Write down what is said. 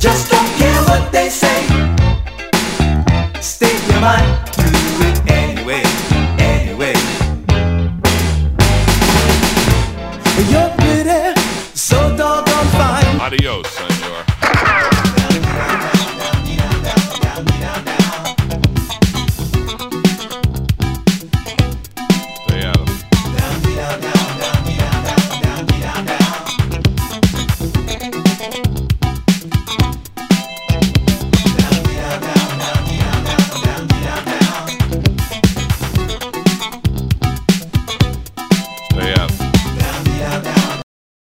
Just don't care what they say. State your mind, do it anyway, anyway. You're pretty, so doggone fine. Adios, son.